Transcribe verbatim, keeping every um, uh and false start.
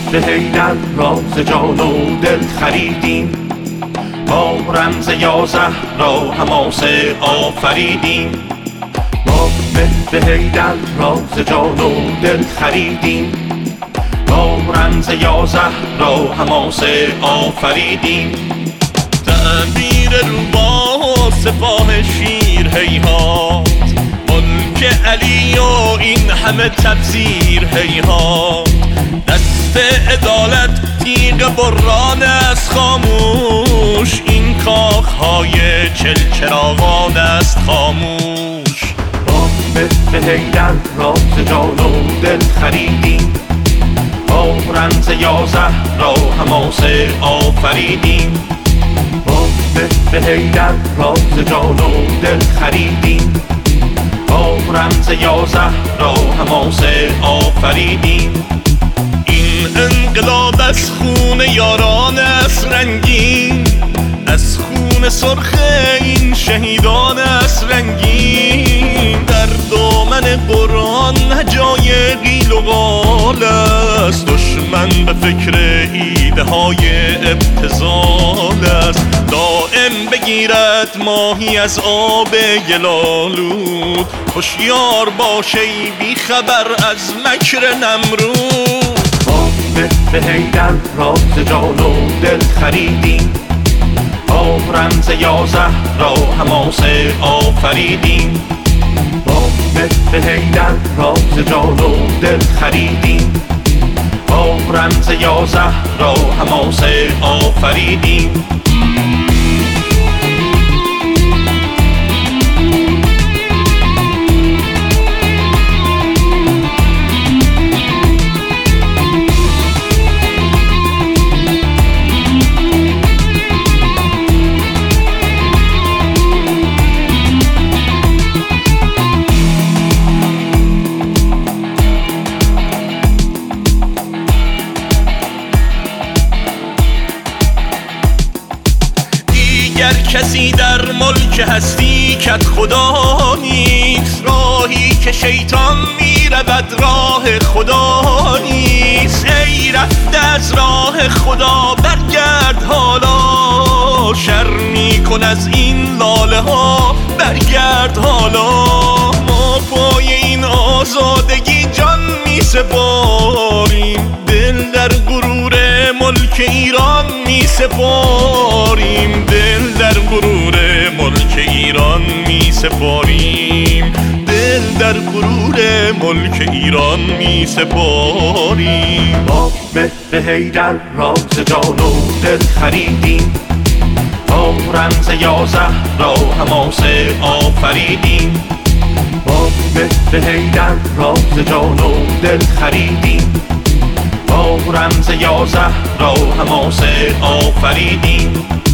به حیدر راز جان و دل خریدیم، با رمز یازده را حماسه آفریدیم. ما به حیدر راز جان و دل خریدیم، با رمز یازده را حماسه آفریدیم. تعبیر روباه سپاه شیر هیهات، ملک علی و این همه تبذیر هیهات. دست عدالت تیغ بران است خاموش، این کاخهای چلچراغان است خاموش. ما به حیدر راز جان و دل خریدیم، با رمز یازده را حماسه آفریدیم. ما به حیدر راز جان و دل خریدیم، با رمز یازده را حماسه آفریدیم. این انقلاب از خون یاران است رنگین، از خون سرخ این شهیدان است رنگین. در دامن قرآن جای قیل و قال است، دشمن به فکر ایده های ابتذال است. دائم بگیرد ماهی از آب گلالود، هوشیار باش ای بی خبر از مکر نمرود. ما به حیدر راز جان و دل خریدیم، با رمز یازده را حماسه آفریدیم. ما به حیدر راز جان و دل خریدیم، با رمز یازده را حماسه آفریدیم. گر کسی در ملک هستی کت خدا نیست، راهی که شیطان میرود راه خدا نیست. ای رفته از راه خدا برگرد حالا، شرمی کن از این لاله ها برگرد حالا. ما پای این آزادگی جان می سپاریم، دل در غرور ملک ایران می سپاریم. دل در غرور ملک ایران می سپاریم، دل در غرور ملک ایران می سپاریم. ما به حیدر راز جان و دل خریدیم، با رمز یازده را حماسه آفریدیم. ما به حیدر راز جان و دل خریدیم، با رمز یازده را حماسه آفریدیم.